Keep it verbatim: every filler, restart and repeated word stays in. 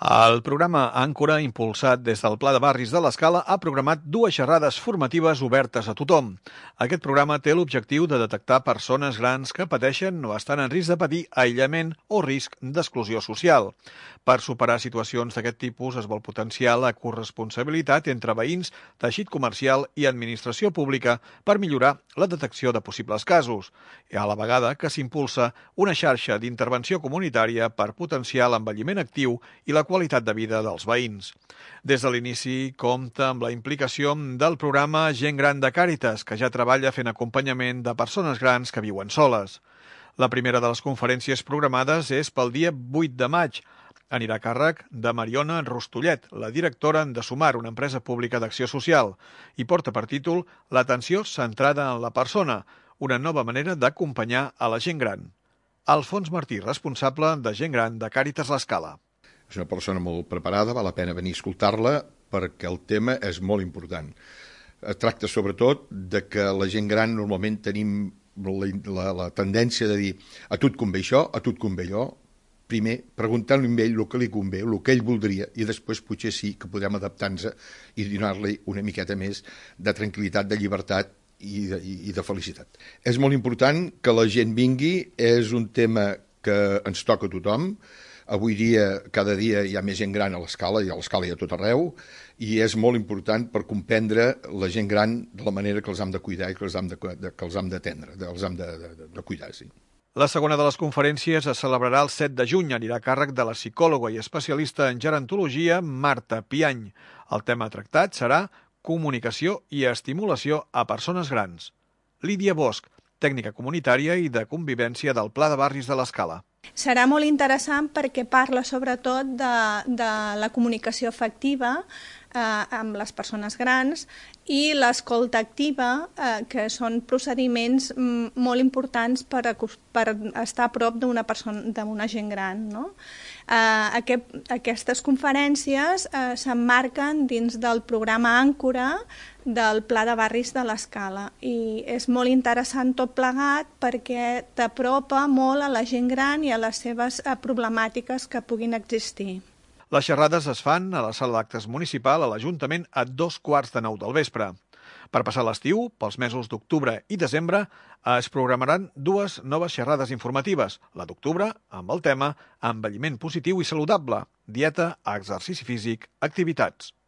El programa Àncora, impulsat des del Pla de Barris de l'Escala, ha programat dues xerrades formatives obertes a tothom. Aquest programa té l'objectiu de detectar persones grans que pateixen o estan en risc de patir aïllament o risc d'exclusió social. Per superar situacions d'aquest tipus es vol potenciar la corresponsabilitat entre veïns, teixit comercial i administració pública per millorar la detecció de possibles casos, i a la vegada que s'impulsa una xarxa d'intervenció comunitària per potenciar l'envelliment actiu i la qualitat de vida dels veïns. Des de l'inici compta amb la implicació del programa Gent Gran de Càritas, que ja treballa fent acompanyament de persones grans que viuen soles. La primera de les conferències programades és pel dia vuit de maig. Anirà a càrrec de Mariona Rostollet, la directora de Sumar, una empresa pública d'acció social, i porta per títol L'atenció centrada en la persona, una nova manera d'acompanyar a la gent gran. Alfons Martí, responsable de Gent Gran de Càritas l'Escala. És una persona molt preparada, val la pena venir a escoltar-la perquè el tema és molt important. Es tracta sobretot de que la gent gran normalment tenim la, la, la tendència de dir a tu et convé això, a tu et convé allò. Primer, preguntant-li a ell el que li convé, el que ell voldria, i després potser sí que podem adaptar-nos i donar-li una miqueta més de tranquil·litat, de llibertat i de, i de felicitat. És molt important que la gent vingui, és un tema que ens toca a tothom. Avui dia, cada dia hi ha més gent gran a l'Escala, i a l'Escala hi ha tot arreu, i és molt important per comprendre la gent gran de la manera que els hem de cuidar i que els hem de, que els hem d'atendre, els hem de, de, de cuidar, sí. La segona de les conferències es celebrarà el set de juny, anirà a càrrec de la psicòloga i especialista en gerontologia Marta Piany. El tema tractat serà comunicació i estimulació a persones grans. Lídia Bosch, tècnica comunitària i de convivència del Pla de Barris de l'Escala. Serà molt interessant perquè parla sobretot de, de la comunicació efectiva eh, amb les persones grans i l'escolta activa, eh, que són procediments molt importants per, a, per estar a prop d'una persona, d'una gent gran, no? Eh, aquest, aquestes conferències eh, s'emmarquen dins del programa Àncora del Pla de Barris de l'Escala i és molt interessant tot plegat perquè t'apropa molt a la gent gran i a les seves problemàtiques que puguin existir. Les xerrades es fan a la sala d'actes municipal a l'Ajuntament a dos quarts de nou del vespre. Per passar l'estiu, pels mesos d'octubre i desembre, es programaran dues noves xerrades informatives. La d'octubre, amb el tema Envelliment positiu i saludable, dieta, exercici físic, activitats.